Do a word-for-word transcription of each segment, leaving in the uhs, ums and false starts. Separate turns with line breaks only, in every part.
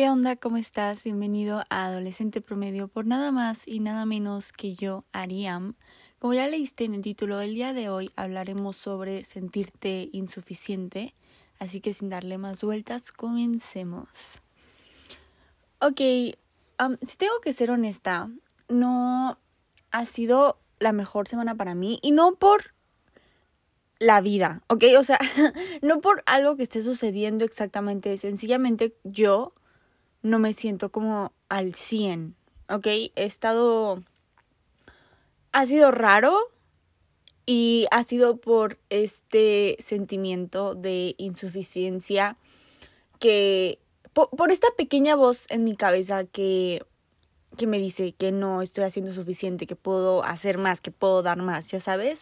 ¿Qué onda? ¿Cómo estás? Bienvenido a Adolescente Promedio por nada más y nada menos que yo, Ariam. Como ya leíste en el título, el día de hoy hablaremos sobre sentirte insuficiente, así que sin darle más vueltas, comencemos. Ok, um, si tengo que ser honesta, no ha sido la mejor semana para mí y no por la vida, ¿ok? O sea, no por algo que esté sucediendo exactamente, sencillamente yo no me siento como al cien, ¿ok? He estado... Ha sido raro y ha sido por este sentimiento de insuficiencia que... Por, por esta pequeña voz en mi cabeza que, que me dice que no estoy haciendo suficiente, que puedo hacer más, que puedo dar más, ¿ya sabes?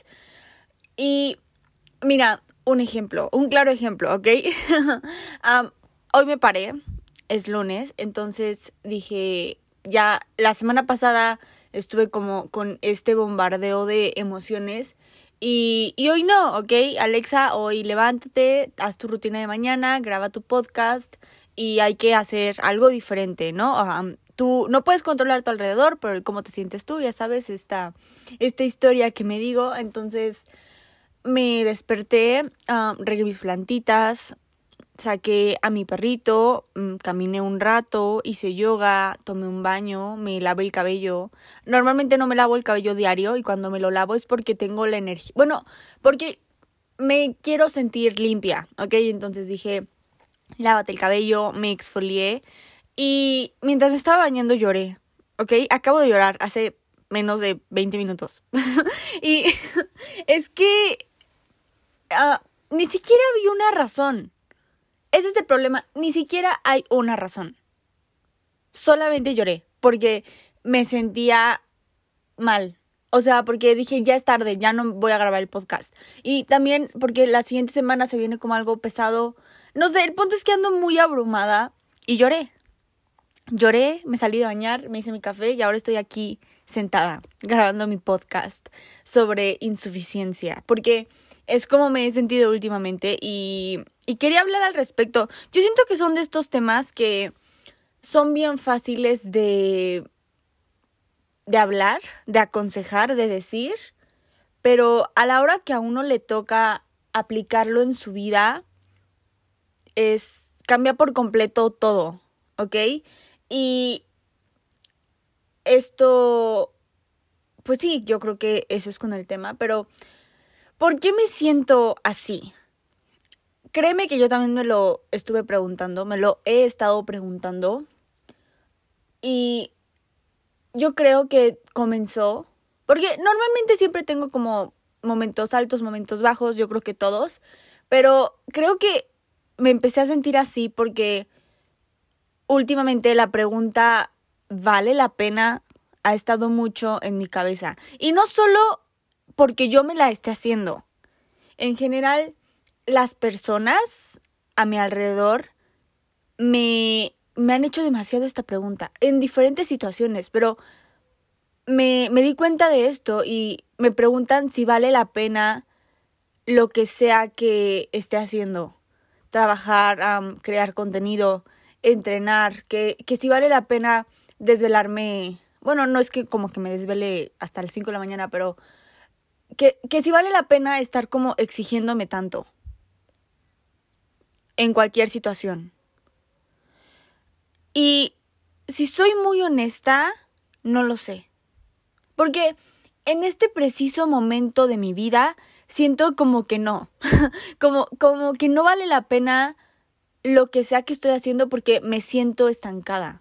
Y mira, un ejemplo, un claro ejemplo, ¿ok? um, hoy me paré. Es lunes, entonces dije, ya la semana pasada estuve como con este bombardeo de emociones y, y hoy no, ¿ok? Alexa, hoy levántate, haz tu rutina de mañana, graba tu podcast y hay que hacer algo diferente, ¿no? Um, tú no puedes controlar tu alrededor, pero cómo te sientes tú, ya sabes, esta, esta historia que me digo. Entonces me desperté, um, regué mis plantitas, saqué a mi perrito, caminé un rato, hice yoga, tomé un baño, me lavé el cabello. Normalmente no me lavo el cabello diario y cuando me lo lavo es porque tengo la energía. Bueno, porque me quiero sentir limpia, ¿ok? Entonces dije, lávate el cabello, me exfolié y mientras me estaba bañando lloré, ¿ok? Acabo de llorar hace menos de veinte minutos. Y es que uh, ni siquiera vi una razón. Ese es el problema, ni siquiera hay una razón. Solamente lloré porque me sentía mal. O sea, porque dije, ya es tarde, ya no voy a grabar el podcast. Y también porque la siguiente semana se viene como algo pesado. No sé, el punto es que ando muy abrumada y lloré. Lloré, me salí de bañar, me hice mi café y ahora estoy aquí sentada grabando mi podcast sobre insuficiencia. Porque es como me he sentido últimamente y... Y quería hablar al respecto. Yo siento que son de estos temas que son bien fáciles de, de hablar, de aconsejar, de decir, pero a la hora que a uno le toca aplicarlo en su vida, es cambia por completo todo, ¿ok? Y esto, pues sí, yo creo que eso es con el tema, pero ¿por qué me siento así? Créeme que yo también me lo estuve preguntando, me lo he estado preguntando y yo creo que comenzó, porque normalmente siempre tengo como momentos altos, momentos bajos, yo creo que todos, pero creo que me empecé a sentir así porque últimamente la pregunta ¿vale la pena? Ha estado mucho en mi cabeza y no solo porque yo me la esté haciendo, en general las personas a mi alrededor me, me han hecho demasiado esta pregunta en diferentes situaciones, pero me, me di cuenta de esto y me preguntan si vale la pena lo que sea que esté haciendo. Trabajar, um, crear contenido, entrenar, que, que si vale la pena desvelarme. Bueno, no es que como que me desvele hasta las cinco de la mañana, pero que, que si vale la pena estar como exigiéndome tanto en cualquier situación. Y si soy muy honesta, no lo sé. Porque en este preciso momento de mi vida, siento como que no. como, como que no vale la pena lo que sea que estoy haciendo porque me siento estancada.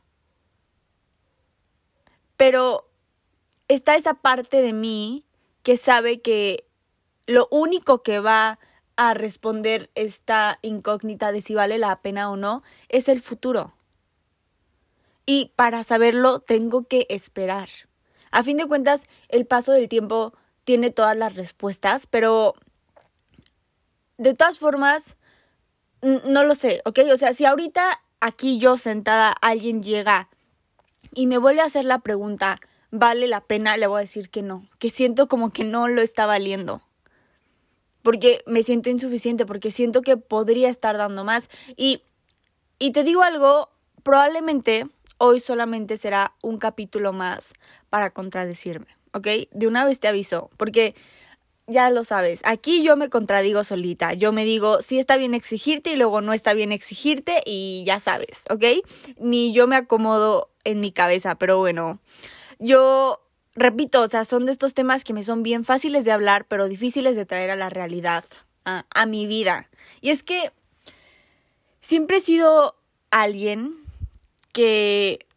Pero está esa parte de mí que sabe que lo único que va a responder esta incógnita de si vale la pena o no es el futuro. Y para saberlo tengo que esperar. A fin de cuentas, el paso del tiempo tiene todas las respuestas, pero de todas formas, n- no lo sé, ¿ok? O sea, si ahorita aquí yo sentada alguien llega y me vuelve a hacer la pregunta, ¿vale la pena? Le voy a decir que no, que siento como que no lo está valiendo. Porque me siento insuficiente, porque siento que podría estar dando más. Y, y te digo algo, probablemente hoy solamente será un capítulo más para contradecirme, ¿ok? De una vez te aviso, porque ya lo sabes, aquí yo me contradigo solita. Yo me digo, sí está bien exigirte y luego no está bien exigirte y ya sabes, ¿ok? Ni yo me acomodo en mi cabeza, pero bueno, yo repito, o sea, son de estos temas que me son bien fáciles de hablar, pero difíciles de traer a la realidad, a, a mi vida. Y es que siempre he sido alguien que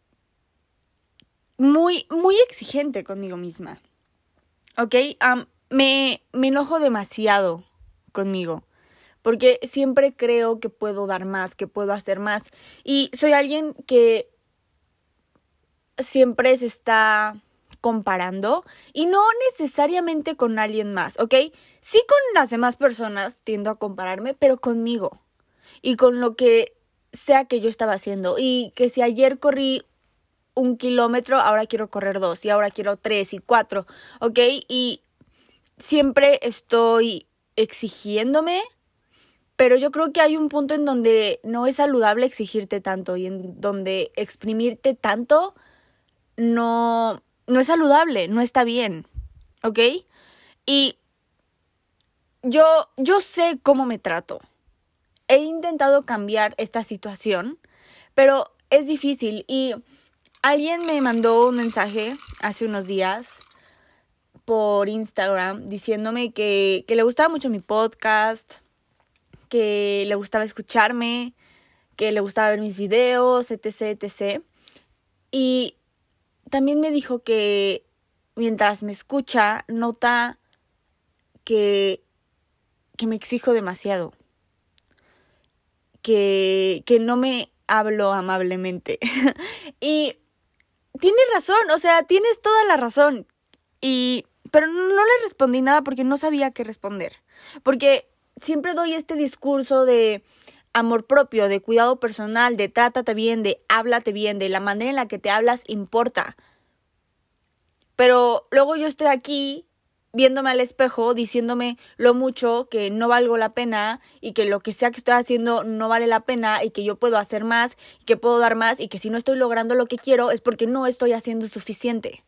muy, muy exigente conmigo misma, ¿ok? Um, me, me enojo demasiado conmigo, porque siempre creo que puedo dar más, que puedo hacer más. Y soy alguien que siempre se está comparando y no necesariamente con alguien más, ¿ok? Sí, con las demás personas tiendo a compararme, pero conmigo y con lo que sea que yo estaba haciendo. Y que si ayer corrí un kilómetro, ahora quiero correr dos y ahora quiero tres y cuatro, ¿ok? Y siempre estoy exigiéndome, pero yo creo que hay un punto en donde no es saludable exigirte tanto y en donde exprimirte tanto no, no es saludable, no está bien, ¿ok? Y yo, yo sé cómo me trato. He intentado cambiar esta situación, pero es difícil. Y alguien me mandó un mensaje hace unos días por Instagram diciéndome que, que le gustaba mucho mi podcast, que le gustaba escucharme, que le gustaba ver mis videos, etc, etcétera. Y también me dijo que mientras me escucha, nota que, que me exijo demasiado, que, que no me hablo amablemente. Y tienes razón, o sea, tienes toda la razón. Y pero no le respondí nada porque no sabía qué responder. Porque siempre doy este discurso de amor propio, de cuidado personal, de trátate bien, de háblate bien, de la manera en la que te hablas importa. Pero luego yo estoy aquí viéndome al espejo, diciéndome lo mucho que no valgo la pena y que lo que sea que estoy haciendo no vale la pena y que yo puedo hacer más y que puedo dar más y que si no estoy logrando lo que quiero es porque no estoy haciendo suficiente.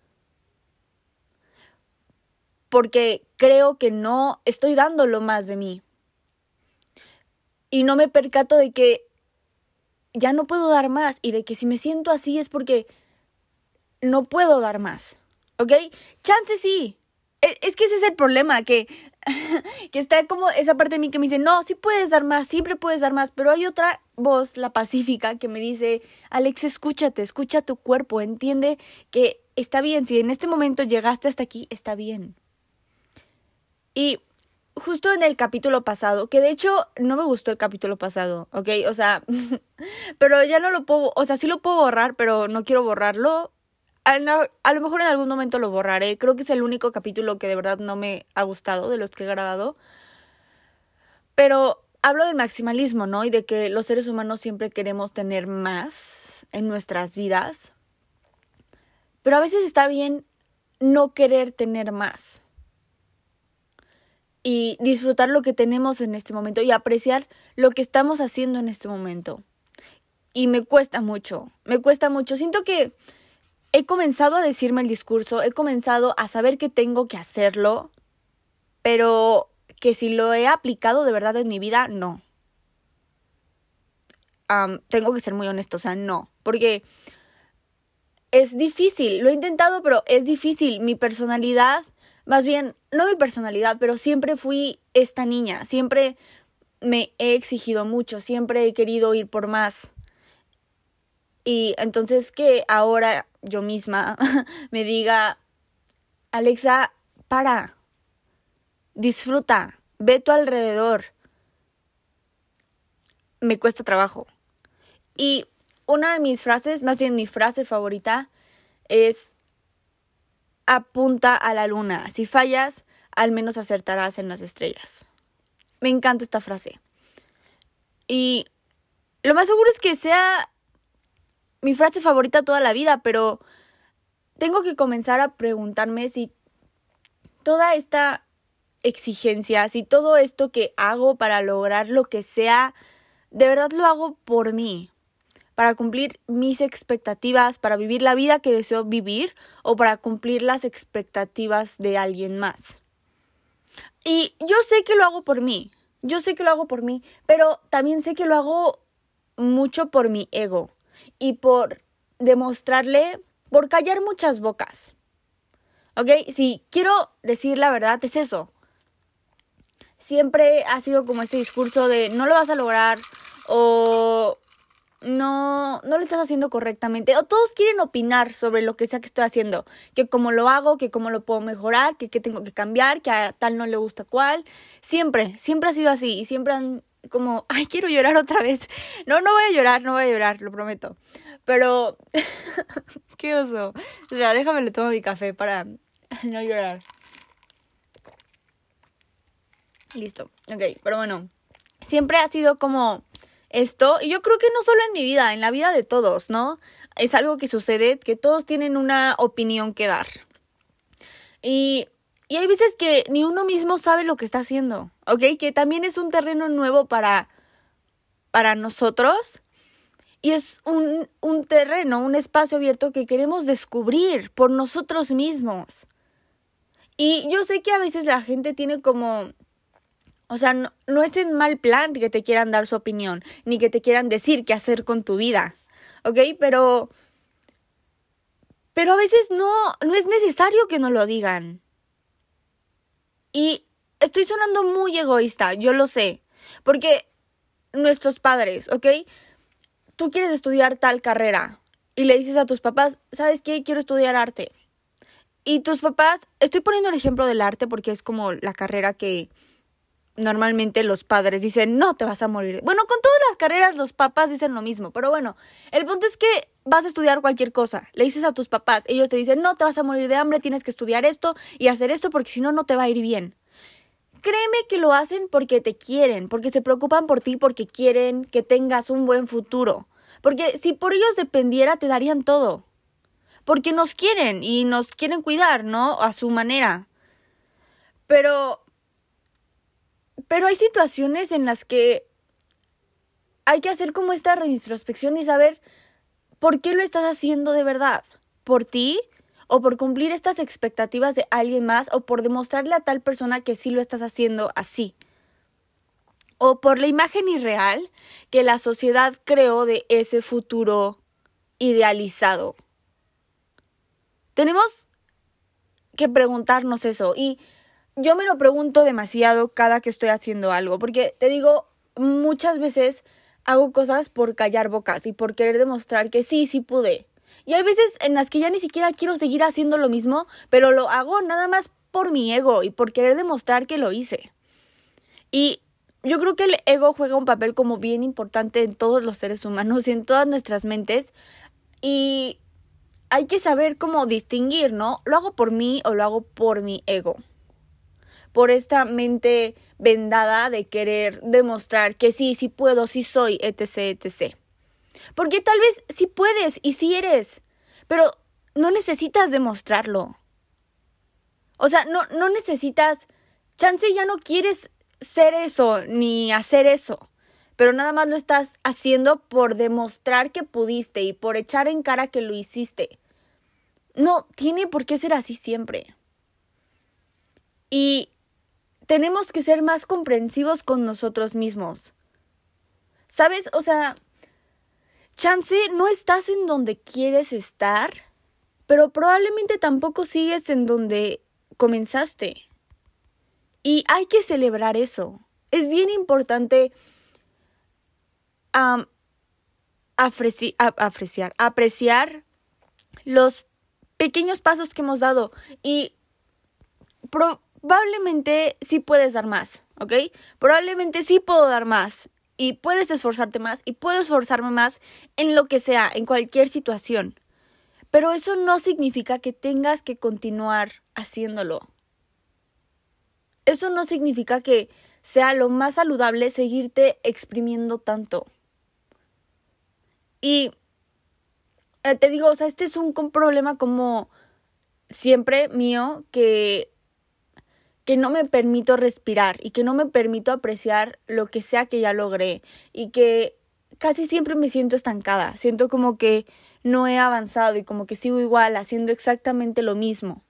Porque creo que no estoy dando lo más de mí. Y no me percato de que ya no puedo dar más y de que si me siento así es porque no puedo dar más. ¿Ok? Chance sí. Es, es que ese es el problema, que, que está como esa parte de mí que me dice, no, sí puedes dar más, siempre puedes dar más. Pero hay otra voz, la pacífica, que me dice, Alex, escúchate, escucha tu cuerpo, entiende que está bien. Si en este momento llegaste hasta aquí, está bien. Y justo en el capítulo pasado, que de hecho no me gustó el capítulo pasado, ¿ok? O sea, pero ya no lo puedo, o sea, sí lo puedo borrar, pero no quiero borrarlo. A, no, a lo mejor en algún momento lo borraré. Creo que es el único capítulo que de verdad no me ha gustado de los que he grabado. Pero hablo del maximalismo, ¿no? Y de que los seres humanos siempre queremos tener más en nuestras vidas. Pero a veces está bien no querer tener más. Y disfrutar lo que tenemos en este momento y apreciar lo que estamos haciendo en este momento. Y me cuesta mucho, me cuesta mucho. Siento que he comenzado a decirme el discurso, he comenzado a saber que tengo que hacerlo, pero que si lo he aplicado de verdad en mi vida, no. Um, tengo que ser muy honesta, o sea, no. Porque es difícil, lo he intentado, pero es difícil. Mi personalidad... Más bien, no mi personalidad, pero siempre fui esta niña. Siempre me he exigido mucho, siempre he querido ir por más. Y entonces que ahora yo misma me diga, Alexa, para, disfruta, ve a tu alrededor. Me cuesta trabajo. Y una de mis frases, más bien mi frase favorita, es: apunta a la luna. Si fallas, al menos acertarás en las estrellas. Me encanta esta frase. Y lo más seguro es que sea mi frase favorita toda la vida, pero tengo que comenzar a preguntarme si toda esta exigencia, si todo esto que hago para lograr lo que sea, de verdad lo hago por mí. para cumplir mis expectativas, para vivir la vida que deseo vivir o para cumplir las expectativas de alguien más. Y yo sé que lo hago por mí, yo sé que lo hago por mí, pero también sé que lo hago mucho por mi ego y por demostrarle, por callar muchas bocas. ¿Ok? Si quiero decir la verdad, es eso. Siempre ha sido como este discurso de no lo vas a lograr o no, no lo estás haciendo correctamente. O todos quieren opinar sobre lo que sea que estoy haciendo. Que cómo lo hago, que cómo lo puedo mejorar, que qué tengo que cambiar, que a tal no le gusta cuál. Siempre, siempre ha sido así. Y siempre han como, ay, quiero llorar otra vez. No, no voy a llorar, no voy a llorar, lo prometo. Pero, qué oso. O sea, déjame le tomo mi café para no llorar. Listo, ok, pero bueno, siempre ha sido como esto, y yo creo que no solo en mi vida, en la vida de todos, ¿no? Es algo que sucede, que todos tienen una opinión que dar. Y, y hay veces que ni uno mismo sabe lo que está haciendo, ¿ok? Que también es un terreno nuevo para, para nosotros. Y es un, un terreno, un espacio abierto que queremos descubrir por nosotros mismos. Y yo sé que a veces la gente tiene como... O sea, no, no es en mal plan que te quieran dar su opinión, ni que te quieran decir qué hacer con tu vida, ¿ok? Pero, pero a veces no, no es necesario que nos lo digan. Y estoy sonando muy egoísta, yo lo sé, porque nuestros padres, ¿ok? Tú quieres estudiar tal carrera y le dices a tus papás, ¿sabes qué? Quiero estudiar arte. Y tus papás, estoy poniendo el ejemplo del arte porque es como la carrera que... Normalmente los padres dicen, no te vas a morir. Bueno, con todas las carreras los papás dicen lo mismo. Pero bueno, el punto es que vas a estudiar cualquier cosa. Le dices a tus papás, ellos te dicen, no te vas a morir de hambre, tienes que estudiar esto y hacer esto porque si no, no te va a ir bien. Créeme que lo hacen porque te quieren, porque se preocupan por ti, porque quieren que tengas un buen futuro. Porque si por ellos dependiera, te darían todo. Porque nos quieren y nos quieren cuidar, ¿no? A su manera. Pero... Pero hay situaciones en las que hay que hacer como esta reintrospección y saber por qué lo estás haciendo de verdad. ¿Por ti? ¿O por cumplir estas expectativas de alguien más? ¿O por demostrarle a tal persona que sí lo estás haciendo así? ¿O por la imagen irreal que la sociedad creó de ese futuro idealizado? Tenemos que preguntarnos eso y... Yo me lo pregunto demasiado cada que estoy haciendo algo, porque te digo, muchas veces hago cosas por callar bocas y por querer demostrar que sí, sí pude. Y hay veces en las que ya ni siquiera quiero seguir haciendo lo mismo, pero lo hago nada más por mi ego y por querer demostrar que lo hice. Y yo creo que el ego juega un papel como bien importante en todos los seres humanos y en todas nuestras mentes. Y hay que saber cómo distinguir, ¿no? ¿Lo hago por mí o lo hago por mi ego? Por esta mente vendada de querer demostrar que sí, sí puedo, sí soy, etc, etcétera. Porque tal vez sí puedes y sí eres, pero no necesitas demostrarlo. O sea, no, no necesitas, chance ya no quieres ser eso ni hacer eso, pero nada más lo estás haciendo por demostrar que pudiste y por echar en cara que lo hiciste. No tiene por qué ser así siempre. Y tenemos que ser más comprensivos con nosotros mismos. ¿Sabes? O sea, chance no estás en donde quieres estar, pero probablemente tampoco sigues en donde comenzaste. Y hay que celebrar eso. Es bien importante um, apreci- a- apreciar, apreciar los pequeños pasos que hemos dado. Y pro- probablemente sí puedes dar más, ¿ok? Probablemente sí puedo dar más. Y puedes esforzarte más y puedo esforzarme más en lo que sea, en cualquier situación. Pero eso no significa que tengas que continuar haciéndolo. Eso no significa que sea lo más saludable seguirte exprimiendo tanto. Y eh, te digo, o sea, este es un, un problema como siempre mío que, que no me permito respirar y que no me permito apreciar lo que sea que ya logré. Y que casi siempre me siento estancada. Siento como que no he avanzado y como que sigo igual, haciendo exactamente lo mismo.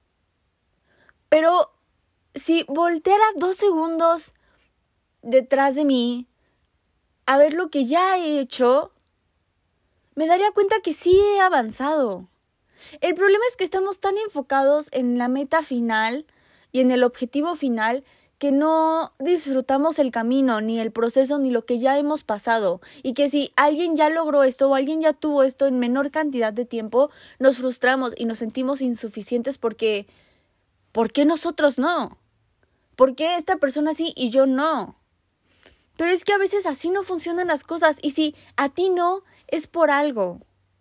Pero si volteara dos segundos detrás de mí a ver lo que ya he hecho, me daría cuenta que sí he avanzado. El problema es que estamos tan enfocados en la meta final y en el objetivo final que no disfrutamos el camino, ni el proceso, ni lo que ya hemos pasado. Y que si alguien ya logró esto o alguien ya tuvo esto en menor cantidad de tiempo, nos frustramos y nos sentimos insuficientes porque ¿por qué nosotros no? ¿Por qué esta persona sí y yo no? Pero es que a veces así no funcionan las cosas. Y si a ti no, es por algo.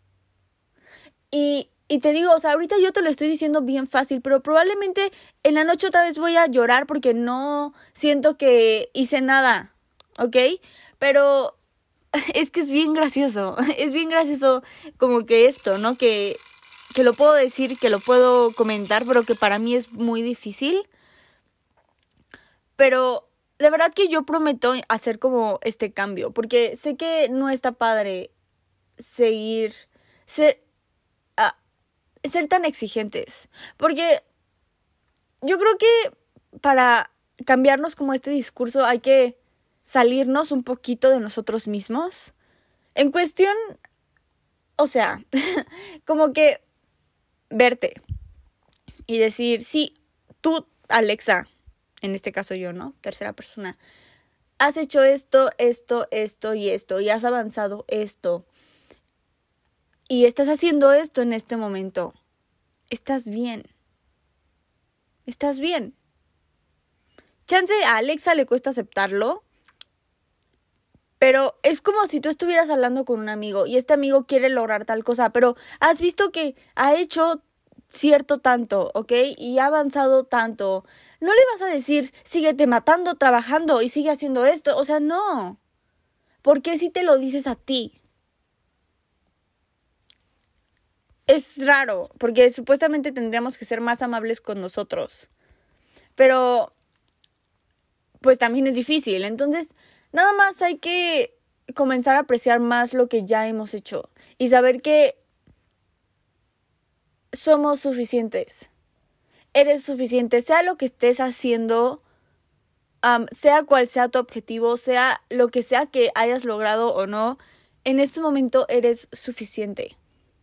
Y, y te digo, o sea, ahorita yo te lo estoy diciendo bien fácil, pero probablemente en la noche otra vez voy a llorar porque no siento que hice nada, ¿ok? Pero es que es bien gracioso, es bien gracioso como que esto, ¿no? Que, que lo puedo decir, que lo puedo comentar, pero que para mí es muy difícil. Pero de verdad que yo prometo hacer como este cambio, porque sé que no está padre seguir, ser, uh, ser tan exigentes. Porque yo creo que para cambiarnos como este discurso hay que salirnos un poquito de nosotros mismos. En cuestión, o sea, como que verte y decir, sí, tú, Alexa, en este caso yo, ¿no? Tercera persona. Has hecho esto, esto, esto y esto. Y has avanzado esto. Y estás haciendo esto en este momento. Estás bien. Estás bien. Chance a Alexa le cuesta aceptarlo. Pero es como si tú estuvieras hablando con un amigo. Y este amigo quiere lograr tal cosa. Pero has visto que ha hecho cierto tanto, ¿ok? Y ha avanzado tanto. No le vas a decir, síguete matando, trabajando y sigue haciendo esto. O sea, no. ¿Por qué si te lo dices a ti? Es raro, porque supuestamente tendríamos que ser más amables con nosotros. Pero, pues también es difícil. Entonces, nada más hay que comenzar a apreciar más lo que ya hemos hecho. Y saber que somos suficientes. Eres suficiente, sea lo que estés haciendo, um, sea cual sea tu objetivo, sea lo que sea que hayas logrado o no, en este momento eres suficiente.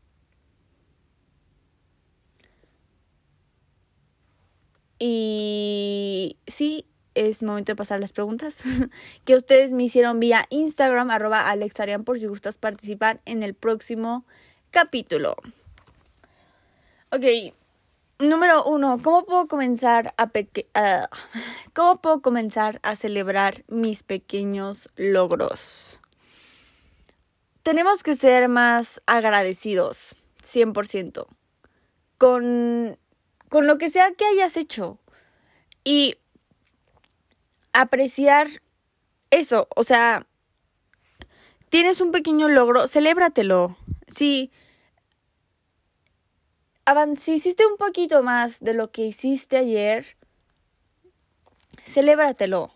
Y sí, es momento de pasar las preguntas que ustedes me hicieron vía Instagram, arroba alexarian, por si gustas participar en el próximo capítulo. Ok. Número uno, ¿cómo puedo comenzar a peque- uh, ¿cómo puedo comenzar a celebrar mis pequeños logros? Tenemos que ser más agradecidos, cien por ciento, con, con lo que sea que hayas hecho. Y apreciar eso, o sea, tienes un pequeño logro, celébratelo. Sí. Si hiciste un poquito más de lo que hiciste ayer, celébratelo.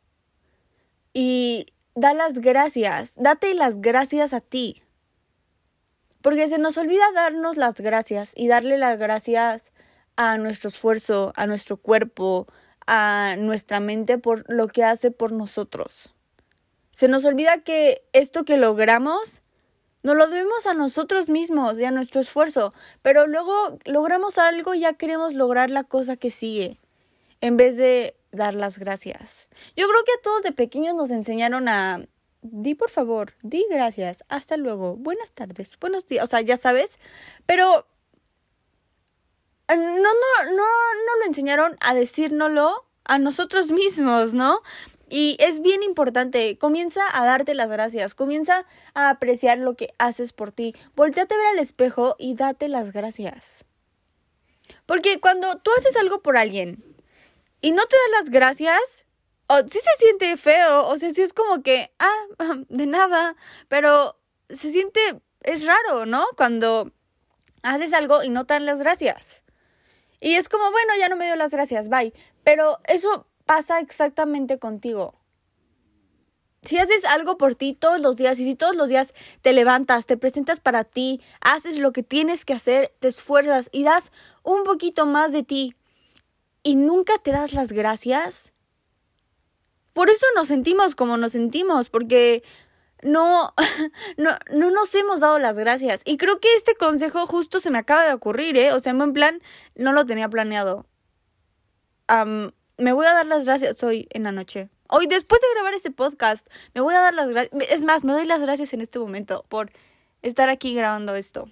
Y da las gracias. Date las gracias a ti. Porque se nos olvida darnos las gracias y darle las gracias a nuestro esfuerzo, a nuestro cuerpo, a nuestra mente por lo que hace por nosotros. Se nos olvida que esto que logramos nos lo debemos a nosotros mismos y a nuestro esfuerzo, pero luego logramos algo y ya queremos lograr la cosa que sigue, en vez de dar las gracias. Yo creo que a todos de pequeños nos enseñaron a, di por favor, di gracias, hasta luego, buenas tardes, buenos días, o sea, ya sabes, pero no, no, no, no lo enseñaron a decírnoslo a nosotros mismos, ¿no? Y es bien importante, comienza a darte las gracias, comienza a apreciar lo que haces por ti. Voltéate a ver al espejo y date las gracias. Porque cuando tú haces algo por alguien y no te das las gracias, o sí se siente feo, o sea, sí es como que, ah, de nada, pero se siente, es raro, ¿no? Cuando haces algo y no te dan las gracias. Y es como, bueno, ya no me dio las gracias, bye. Pero eso pasa exactamente contigo. Si haces algo por ti todos los días, y si todos los días te levantas, te presentas para ti, haces lo que tienes que hacer, te esfuerzas y das un poquito más de ti y nunca te das las gracias, por eso nos sentimos como nos sentimos, porque no, no, no nos hemos dado las gracias. Y creo que este consejo justo se me acaba de ocurrir, ¿eh? O sea, en plan, no lo tenía planeado. Um, me voy a dar las gracias hoy en la noche. Hoy, después de grabar este podcast, me voy a dar las gracias. Es más, me doy las gracias en este momento por estar aquí grabando esto.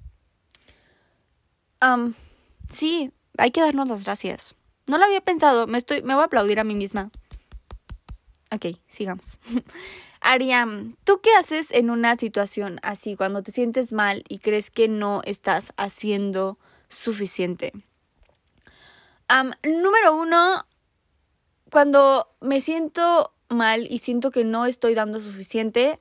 Um, sí, hay que darnos las gracias. No lo había pensado, me estoy, me voy a aplaudir a mí misma. Ok, sigamos. Ariam, ¿tú qué haces en una situación así, cuando te sientes mal y crees que no estás haciendo suficiente? Um, número uno, cuando me siento mal y siento que no estoy dando suficiente,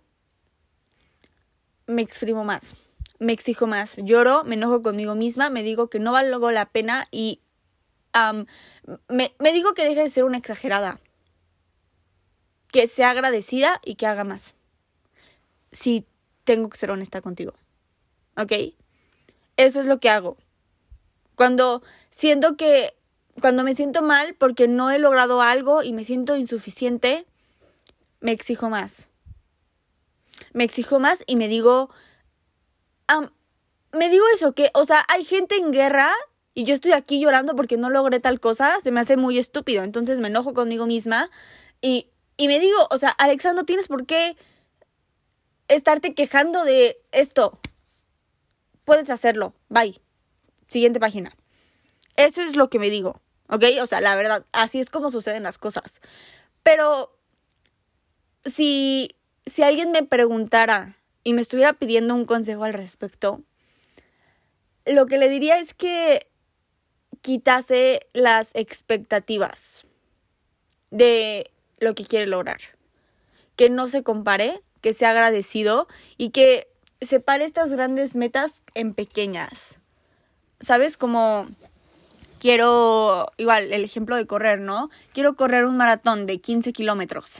me exprimo más, me exijo más, lloro, me enojo conmigo misma, me digo que no valgo la pena y um, me, me digo que deje de ser una exagerada, que sea agradecida y que haga más. Sí, tengo que ser honesta contigo, ¿ok? Eso es lo que hago. Cuando siento que Cuando me siento mal porque no he logrado algo y me siento insuficiente, me exijo más. Me exijo más y me digo, um, me digo eso, que, o sea, hay gente en guerra y yo estoy aquí llorando porque no logré tal cosa, se me hace muy estúpido. Entonces me enojo conmigo misma y, y me digo, o sea, Alexa, no tienes por qué estarte quejando de esto. Puedes hacerlo. Bye. Siguiente página. Eso es lo que me digo. ¿Ok? O sea, la verdad, así es como suceden las cosas. Pero si, si alguien me preguntara y me estuviera pidiendo un consejo al respecto, lo que le diría es que quitase las expectativas de lo que quiere lograr. Que no se compare, que sea agradecido y que separe estas grandes metas en pequeñas. ¿Sabes? Como quiero, igual, el ejemplo de correr, ¿no? Quiero correr un maratón de quince kilómetros.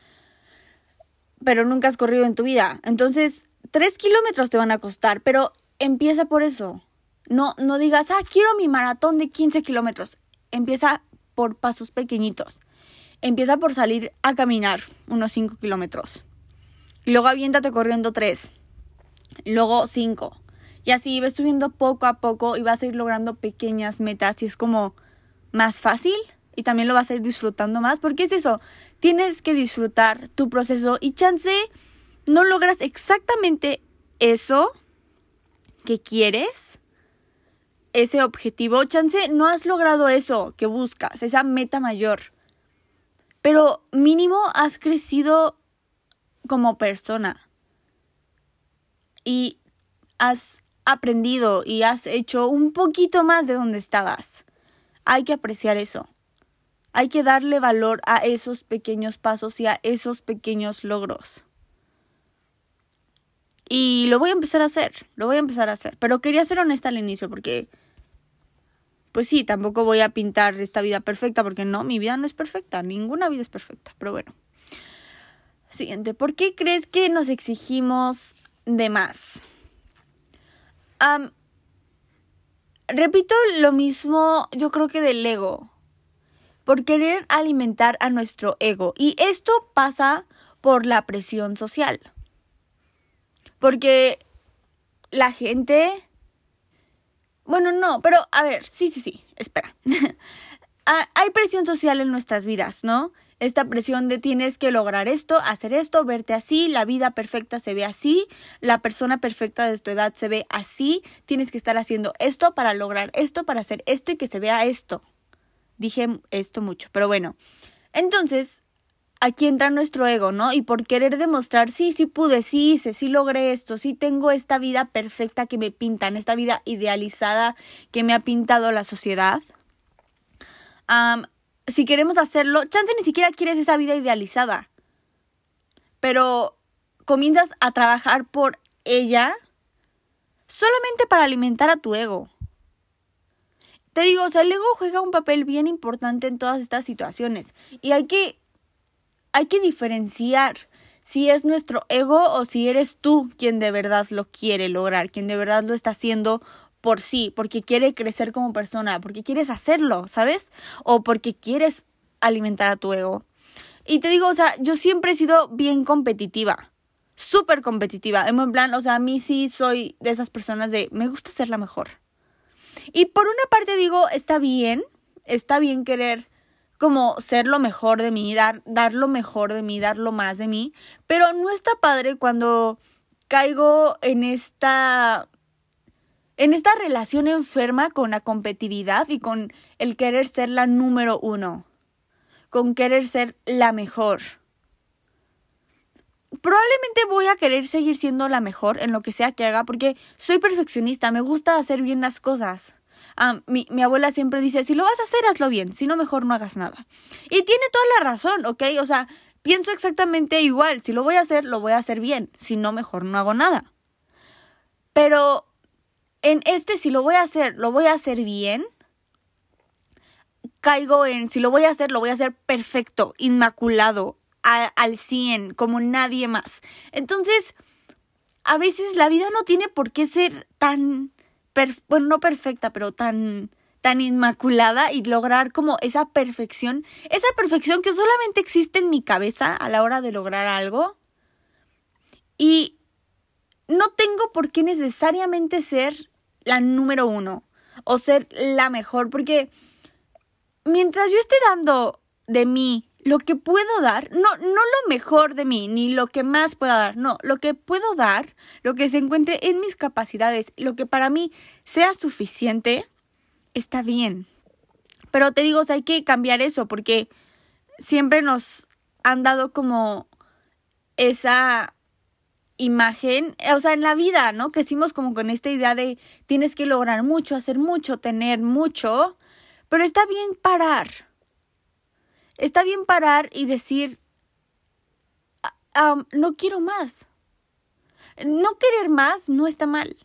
Pero nunca has corrido en tu vida. Entonces, tres kilómetros te van a costar, pero empieza por eso. No, no digas, ah, quiero mi maratón de quince kilómetros. Empieza por pasos pequeñitos. Empieza por salir a caminar unos cinco kilómetros. Y luego aviéntate corriendo tres. Luego cinco. Y así ves subiendo poco a poco y vas a ir logrando pequeñas metas y es como más fácil y también lo vas a ir disfrutando más. Porque es eso, tienes que disfrutar tu proceso y chance no logras exactamente eso que quieres, ese objetivo. Chance no has logrado eso que buscas, esa meta mayor. Pero mínimo has crecido como persona y has aprendido y has hecho un poquito más de donde estabas. Hay que apreciar eso. Hay que darle valor a esos pequeños pasos y a esos pequeños logros. Y lo voy a empezar a hacer, lo voy a empezar a hacer. Pero quería ser honesta al inicio porque, pues sí, tampoco voy a pintar esta vida perfecta porque no, mi vida no es perfecta, ninguna vida es perfecta. Pero bueno. Siguiente, ¿por qué crees que nos exigimos de más? Um, repito lo mismo, yo creo que del ego. Por querer alimentar a nuestro ego. Y esto pasa por la presión social. Porque la gente... Bueno, no, pero a ver, sí, sí, sí, espera. Hay presión social en nuestras vidas, ¿no? Esta presión de tienes que lograr esto, hacer esto, verte así, la vida perfecta se ve así, la persona perfecta de tu edad se ve así, tienes que estar haciendo esto para lograr esto, para hacer esto y que se vea esto. Dije esto mucho, pero bueno. Entonces, aquí entra nuestro ego, ¿no? Y por querer demostrar, sí, sí pude, sí hice, sí logré esto, sí tengo esta vida perfecta que me pintan, esta vida idealizada que me ha pintado la sociedad. Um, si queremos hacerlo, chance ni siquiera quieres esa vida idealizada. Pero comienzas a trabajar por ella solamente para alimentar a tu ego. Te digo, o sea, el ego juega un papel bien importante en todas estas situaciones. Y hay que, hay que diferenciar si es nuestro ego o si eres tú quien de verdad lo quiere lograr, quien de verdad lo está haciendo por sí, porque quiere crecer como persona, porque quieres hacerlo, ¿sabes? O porque quieres alimentar a tu ego. Y te digo, o sea, yo siempre he sido bien competitiva, súper competitiva. En buen plan, o sea, a mí sí soy de esas personas de, me gusta ser la mejor. Y por una parte digo, está bien, está bien querer como ser lo mejor de mí, dar, dar lo mejor de mí, dar lo más de mí. Pero no está padre cuando caigo en esta, en esta relación enferma con la competitividad y con el querer ser la número uno, con querer ser la mejor. Probablemente voy a querer seguir siendo la mejor en lo que sea que haga porque soy perfeccionista, me gusta hacer bien las cosas. Um, mi, mi abuela siempre dice, si lo vas a hacer, hazlo bien, si no, mejor no hagas nada. Y tiene toda la razón, ¿ok? O sea, pienso exactamente igual, si lo voy a hacer, lo voy a hacer bien, si no, mejor no hago nada. Pero en este, si lo voy a hacer, lo voy a hacer bien, caigo en, si lo voy a hacer, lo voy a hacer perfecto, inmaculado, a, al cien, como nadie más. Entonces, a veces la vida no tiene por qué ser tan... Per, bueno, no perfecta, pero tan, tan inmaculada y lograr como esa perfección, esa perfección que solamente existe en mi cabeza a la hora de lograr algo. Y no tengo por qué necesariamente ser la número uno o ser la mejor, porque mientras yo esté dando de mí lo que puedo dar, no, no lo mejor de mí, ni lo que más pueda dar, no, lo que puedo dar, lo que se encuentre en mis capacidades, lo que para mí sea suficiente, está bien. Pero te digo, o sea, hay que cambiar eso, porque siempre nos han dado como esa imagen, o sea, en la vida, ¿no? Crecimos como con esta idea de tienes que lograr mucho, hacer mucho, tener mucho, pero está bien parar. Está bien parar y decir, um, no quiero más. No querer más no está mal.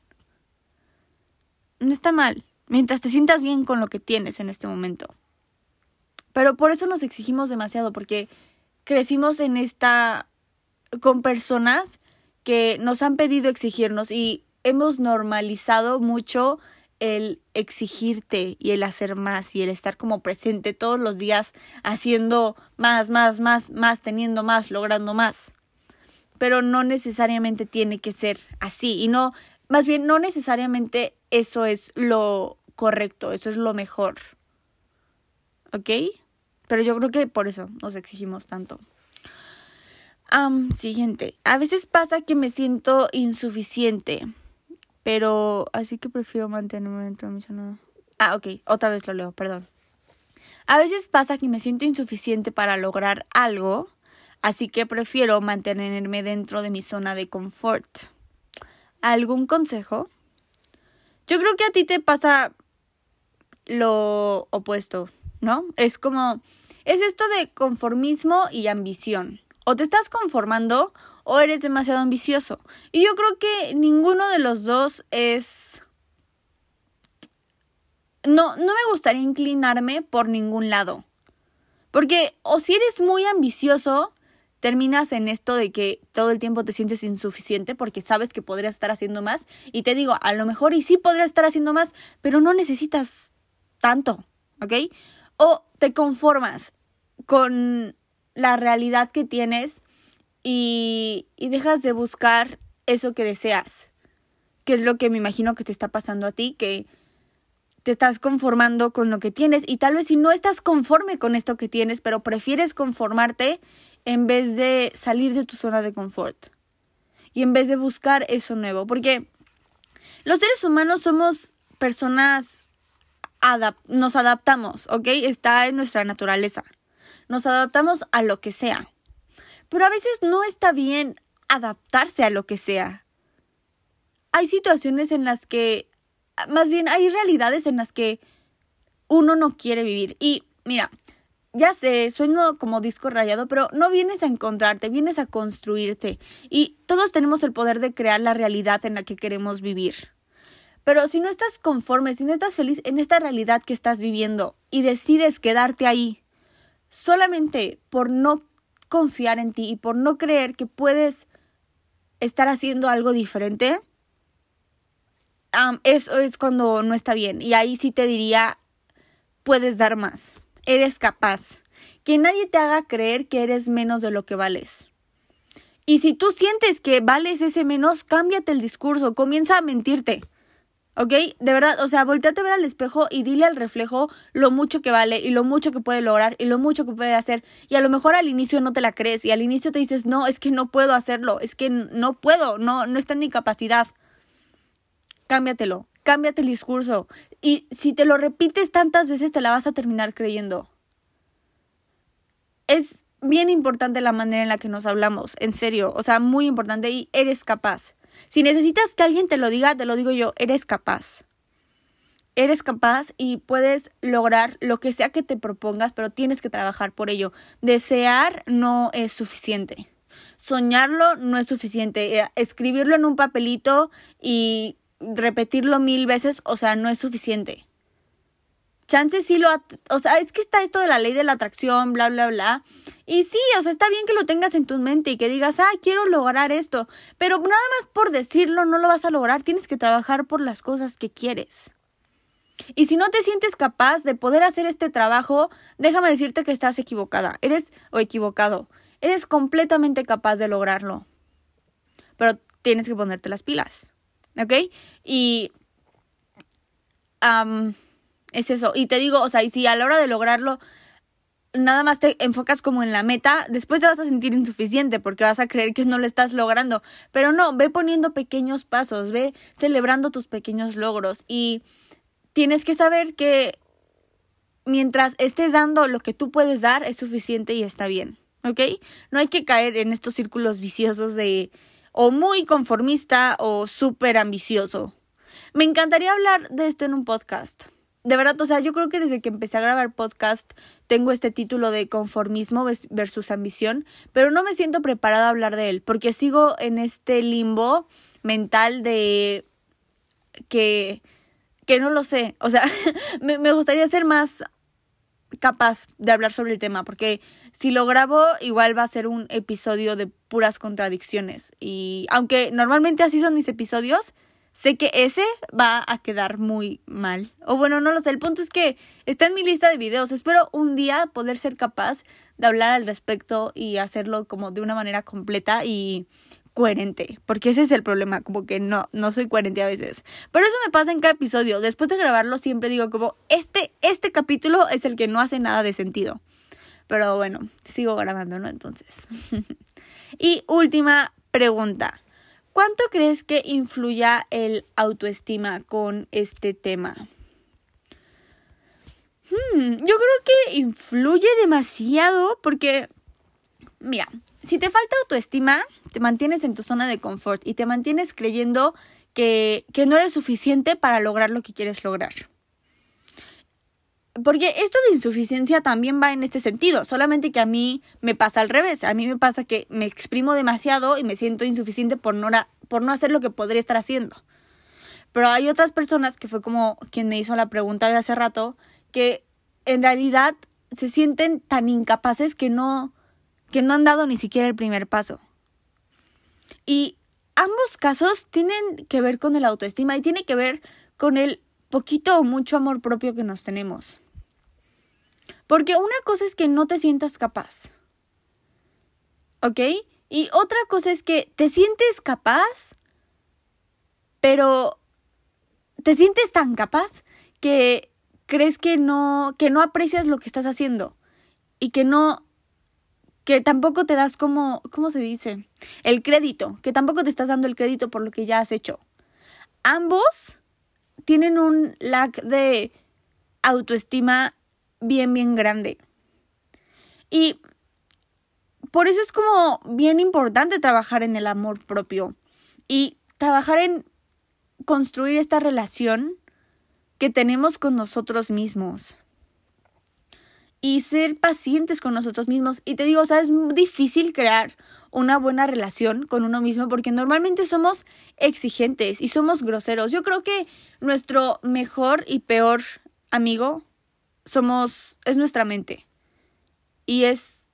No está mal. Mientras te sientas bien con lo que tienes en este momento. Pero por eso nos exigimos demasiado. Porque crecimos en esta... con personas que nos han pedido exigirnos. Y hemos normalizado mucho el exigirte y el hacer más y el estar como presente todos los días haciendo más, más, más, más, teniendo más, logrando más. Pero no necesariamente tiene que ser así y no, más bien no necesariamente eso es lo correcto, eso es lo mejor. ¿Ok? Pero yo creo que por eso nos exigimos tanto. Um, siguiente. A veces pasa que me siento insuficiente. Pero así que prefiero mantenerme dentro de mi zona. Ah, ok. Otra vez lo leo, perdón. A veces pasa que me siento insuficiente para lograr algo, así que prefiero mantenerme dentro de mi zona de confort. ¿Algún consejo? Yo creo que a ti te pasa lo opuesto, ¿no? Es como, es esto de conformismo y ambición. O te estás conformando o eres demasiado ambicioso. Y yo creo que ninguno de los dos es... No, no me gustaría inclinarme por ningún lado. Porque o si eres muy ambicioso, terminas en esto de que todo el tiempo te sientes insuficiente porque sabes que podrías estar haciendo más. Y te digo, a lo mejor y sí podrías estar haciendo más, pero no necesitas tanto, ¿ok? O te conformas con la realidad que tienes y, y dejas de buscar eso que deseas, que es lo que me imagino que te está pasando a ti, que te estás conformando con lo que tienes y tal vez si no estás conforme con esto que tienes, pero prefieres conformarte en vez de salir de tu zona de confort y en vez de buscar eso nuevo, porque los seres humanos somos personas, adap- nos adaptamos, ¿ok? Está en nuestra naturaleza. Nos adaptamos a lo que sea. Pero a veces no está bien adaptarse a lo que sea. Hay situaciones en las que, más bien hay realidades en las que uno no quiere vivir. Y mira, ya sé, sueno como disco rayado, pero no vienes a encontrarte, vienes a construirte. Y todos tenemos el poder de crear la realidad en la que queremos vivir. Pero si no estás conforme, si no estás feliz en esta realidad que estás viviendo y decides quedarte ahí, solamente por no confiar en ti y por no creer que puedes estar haciendo algo diferente, um, eso es cuando no está bien. Y ahí sí te diría, puedes dar más. Eres capaz. Que nadie te haga creer que eres menos de lo que vales. Y si tú sientes que vales ese menos, cámbiate el discurso, comienza a mentirte. ¿Ok? De verdad, o sea, volteate a ver al espejo y dile al reflejo lo mucho que vale y lo mucho que puede lograr y lo mucho que puede hacer. Y a lo mejor al inicio no te la crees y al inicio te dices, no, es que no puedo hacerlo, es que no puedo, no, no está en mi capacidad. Cámbiatelo, cámbiate el discurso. Y si te lo repites tantas veces te la vas a terminar creyendo. Es bien importante la manera en la que nos hablamos, en serio, o sea, muy importante y eres capaz. Si necesitas que alguien te lo diga, te lo digo yo, eres capaz. Eres capaz y puedes lograr lo que sea que te propongas, pero tienes que trabajar por ello. Desear no es suficiente. Soñarlo no es suficiente. Escribirlo en un papelito y repetirlo mil veces, o sea, no es suficiente. Chance sí lo... At- o sea, es que está esto de la ley de la atracción, bla, bla, bla. Y sí, o sea, está bien que lo tengas en tu mente y que digas, ah, quiero lograr esto. Pero nada más por decirlo no lo vas a lograr. Tienes que trabajar por las cosas que quieres. Y si no te sientes capaz de poder hacer este trabajo, déjame decirte que estás equivocada. Eres, o equivocado. Eres completamente capaz de lograrlo. Pero tienes que ponerte las pilas. ¿Ok? Y... Um, es eso. Y te digo, o sea, y si a la hora de lograrlo nada más te enfocas como en la meta, después te vas a sentir insuficiente porque vas a creer que no lo estás logrando. Pero no, ve poniendo pequeños pasos, ve celebrando tus pequeños logros. Y tienes que saber que mientras estés dando lo que tú puedes dar, es suficiente y está bien. ¿Ok? No hay que caer en estos círculos viciosos de o muy conformista o súper ambicioso. Me encantaría hablar de esto en un podcast. De verdad, o sea, yo creo que desde que empecé a grabar podcast tengo este título de conformismo versus ambición, pero no me siento preparada a hablar de él porque sigo en este limbo mental de que, que no lo sé. O sea, me, me gustaría ser más capaz de hablar sobre el tema porque si lo grabo igual va a ser un episodio de puras contradicciones y aunque normalmente así son mis episodios, sé que ese va a quedar muy mal. O bueno, no lo sé. El punto es que está en mi lista de videos. Espero un día poder ser capaz de hablar al respecto y hacerlo como de una manera completa y coherente. Porque ese es el problema. Como que no, no soy coherente a veces. Pero eso me pasa en cada episodio. Después de grabarlo siempre digo como este, este capítulo es el que no hace nada de sentido. Pero bueno, sigo grabando, ¿no? Entonces. Y última pregunta. ¿Cuánto crees que influya el autoestima con este tema? Hmm, yo creo que influye demasiado porque, mira, si te falta autoestima, te mantienes en tu zona de confort y te mantienes creyendo que, que no eres suficiente para lograr lo que quieres lograr. Porque esto de insuficiencia también va en este sentido, solamente que a mí me pasa al revés. A mí me pasa que me exprimo demasiado y me siento insuficiente por no, por no hacer lo que podría estar haciendo. Pero hay otras personas, que fue como quien me hizo la pregunta de hace rato, que en realidad se sienten tan incapaces que no, que no han dado ni siquiera el primer paso. Y ambos casos tienen que ver con el autoestima y tiene que ver con el poquito o mucho amor propio que nos tenemos. Porque una cosa es que no te sientas capaz, ¿ok? Y otra cosa es que te sientes capaz, pero te sientes tan capaz que crees que no, que no aprecias lo que estás haciendo y que no, que tampoco te das como, ¿cómo se dice? El crédito, que tampoco te estás dando el crédito por lo que ya has hecho. Ambos tienen un lack de autoestima bien, bien grande. Y por eso es como bien importante trabajar en el amor propio y trabajar en construir esta relación que tenemos con nosotros mismos y ser pacientes con nosotros mismos. Y te digo, o sea, es difícil crear una buena relación con uno mismo porque normalmente somos exigentes y somos groseros. Yo creo que nuestro mejor y peor amigo somos, es nuestra mente. Y es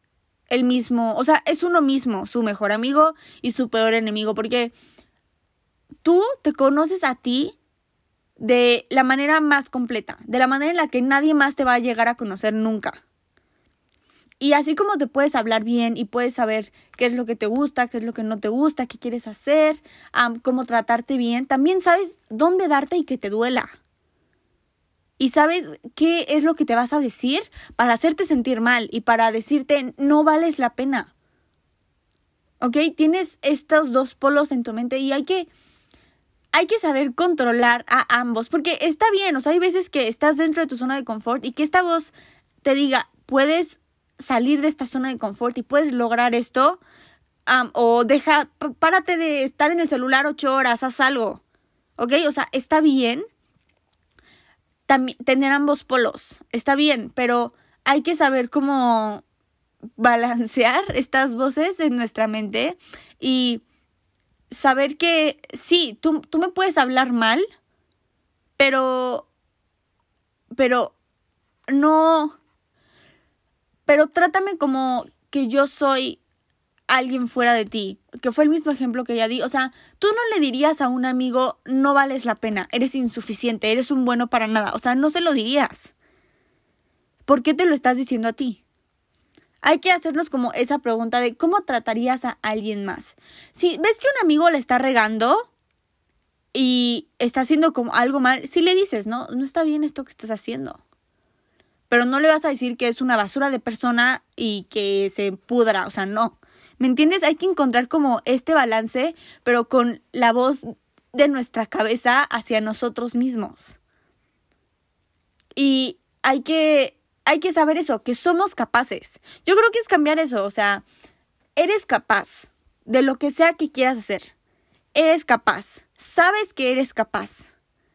el mismo, o sea, es uno mismo, su mejor amigo y su peor enemigo, porque tú te conoces a ti de la manera más completa, de la manera en la que nadie más te va a llegar a conocer nunca. Y así como te puedes hablar bien y puedes saber qué es lo que te gusta, qué es lo que no te gusta, qué quieres hacer, um, cómo tratarte bien, también sabes dónde darte y que te duela. Y sabes qué es lo que te vas a decir para hacerte sentir mal y para decirte no vales la pena. ¿Ok? Tienes estos dos polos en tu mente y hay que, hay que saber controlar a ambos. Porque está bien, o sea, hay veces que estás dentro de tu zona de confort y que esta voz te diga, puedes salir de esta zona de confort y puedes lograr esto. Um, o deja, párate de estar en el celular ocho horas, haz algo. ¿Ok? O sea, está bien. También tener ambos polos, está bien, pero hay que saber cómo balancear estas voces en nuestra mente y saber que sí, tú, tú me puedes hablar mal, pero, pero no, pero trátame como que yo soy alguien fuera de ti, que fue el mismo ejemplo que ya di. O sea, tú no le dirías a un amigo, no vales la pena, eres insuficiente, eres un bueno para nada. O sea, no se lo dirías. ¿Por qué te lo estás diciendo a ti? Hay que hacernos como esa pregunta de ¿cómo tratarías a alguien más? Si ves que un amigo le está regando y está haciendo como algo mal, sí le dices, no, no está bien esto que estás haciendo. Pero no le vas a decir que es una basura de persona y que se pudra, o sea, no. ¿Me entiendes? Hay que encontrar como este balance, pero con la voz de nuestra cabeza hacia nosotros mismos. Y hay que, hay que saber eso, que somos capaces. Yo creo que es cambiar eso, o sea, eres capaz de lo que sea que quieras hacer. Eres capaz, sabes que eres capaz.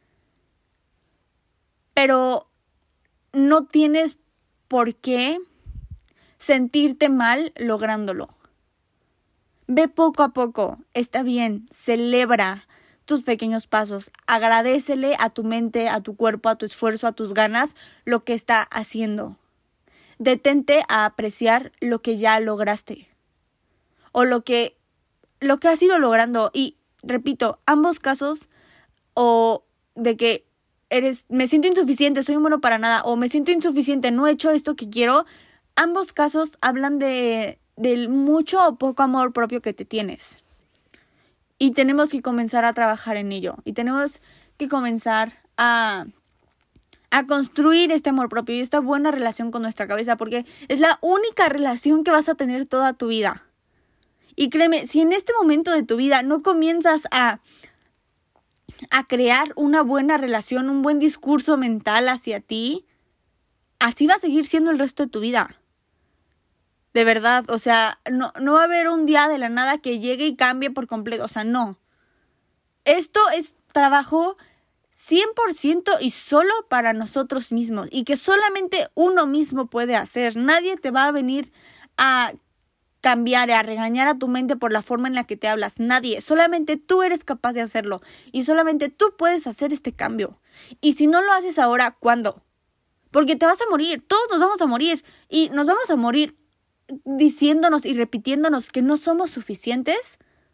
Pero no tienes por qué sentirte mal lográndolo. Ve poco a poco, está bien, celebra tus pequeños pasos, agradécele a tu mente, a tu cuerpo, a tu esfuerzo, a tus ganas, lo que está haciendo. Detente a apreciar lo que ya lograste o lo que, lo que has ido logrando. Y repito, ambos casos o de que eres, me siento insuficiente, soy un bueno para nada, o me siento insuficiente, no he hecho esto que quiero, ambos casos hablan de del mucho o poco amor propio que te tienes. Y tenemos que comenzar a trabajar en ello. Y tenemos que comenzar a, a construir este amor propio y esta buena relación con nuestra cabeza, porque es la única relación que vas a tener toda tu vida. Y créeme, si en este momento de tu vida no comienzas a, a crear una buena relación, un buen discurso mental hacia ti, así va a seguir siendo el resto de tu vida. De verdad, o sea, no, no va a haber un día de la nada que llegue y cambie por completo, o sea, no. Esto es trabajo cien por ciento y solo para nosotros mismos y que solamente uno mismo puede hacer. Nadie te va a venir a cambiar, a regañar a tu mente por la forma en la que te hablas. Nadie, solamente tú eres capaz de hacerlo y solamente tú puedes hacer este cambio. Y si no lo haces ahora, ¿cuándo? Porque te vas a morir, todos nos vamos a morir y nos vamos a morir diciéndonos y repitiéndonos que no somos suficientes.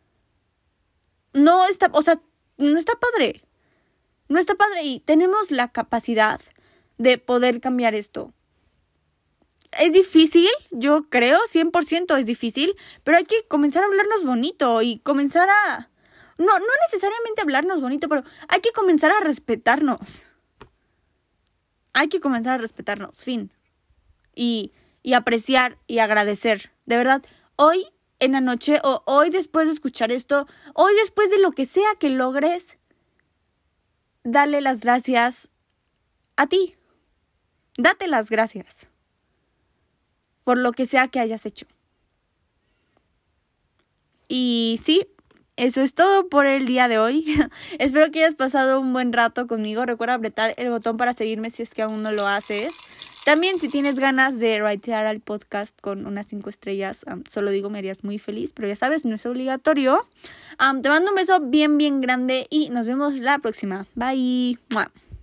No está, o sea, no está padre. No está padre y tenemos la capacidad de poder cambiar esto. Es difícil, yo creo, cien por ciento es difícil, pero hay que comenzar a hablarnos bonito y comenzar a... No, no necesariamente hablarnos bonito, pero hay que comenzar a respetarnos. Hay que comenzar a respetarnos, fin. Y... y apreciar y agradecer. De verdad, hoy en la noche o hoy después de escuchar esto, hoy después de lo que sea que logres, dale las gracias a ti. Date las gracias por lo que sea que hayas hecho. Y sí, eso es todo por el día de hoy. Espero que hayas pasado un buen rato conmigo. Recuerda apretar el botón para seguirme si es que aún no lo haces. También si tienes ganas de ratear al podcast con unas cinco estrellas, um, solo digo me harías muy feliz, pero ya sabes, no es obligatorio. Um, te mando un beso bien, bien grande y nos vemos la próxima. Bye. ¡Mua!